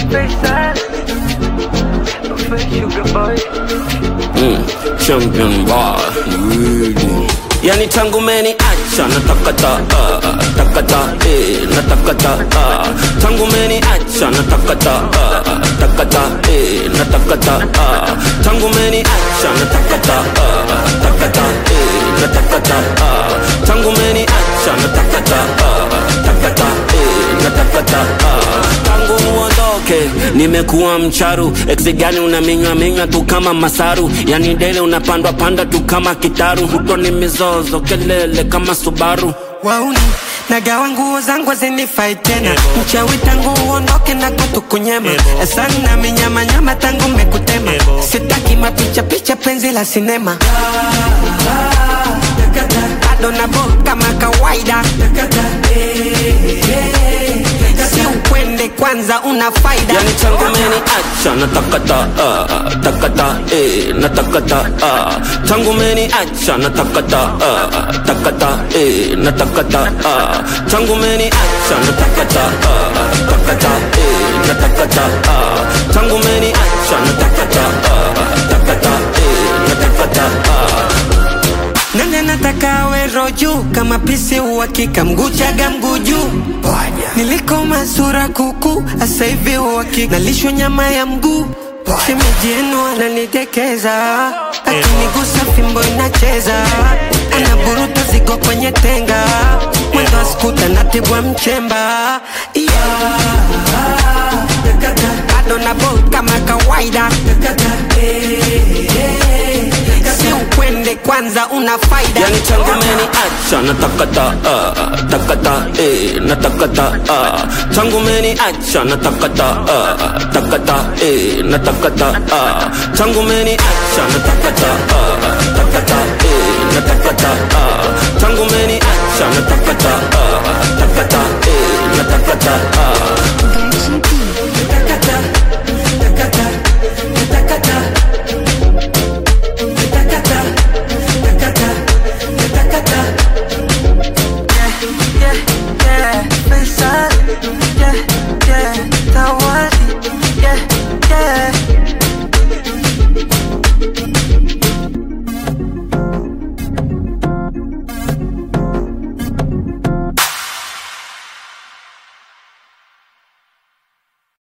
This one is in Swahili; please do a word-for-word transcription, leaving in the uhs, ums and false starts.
Mm, champion boy, really. Yani tangu meni acha natakata uh, takata eh natakata uh, tangu meni acha natakata uh, takata eh natakata uh, tangu meni acha natakata uh, takata eh natakata uh, tangu meni acha natakata uh, takata eh natakata uh, tangu muondoke nimekuwa mcharu exe gani unaminywa minywa tu kama masaru yani dele unapandwa panda tu kama kitaru huto ni mizozo kelele kama Subaru wauni nagawa nguo zangu zinifai tena mchawi tangu uondoke na kutukunyema sana minyama nyama tangu mekutema sitaki mapicha picha penzi la sinema bado na bo kama kawaida si ukwende kwanza una faida yani tangu meni acha natakata uh, takata eh natakata uh, tangu meni acha natakata uh, takata eh natakata uh, tangu meni acha natakata uh, takata eh natakata uh, tangu meni acha natakata uh, takata eh natakata uh. Nani nataka we roju kama pisi uhakika mguchaga mguju niliko masura kuku asa hivi uhakika nalishwa nyama ya mguu shemeji yenu ananitekeza akinigusa fimbo inacheza anaburuta zigo kwenye tenga mwendo askuta natibwa mchemba yeah. Bado na bo kama kawaida si ukwende kwanza una faida yani tangu meni acha natakata uh, takata eh natakata uh, tangu meni acha natakata uh, takata eh natakata uh, tangu meni acha natakata uh, takata eh natakata uh, tangu meni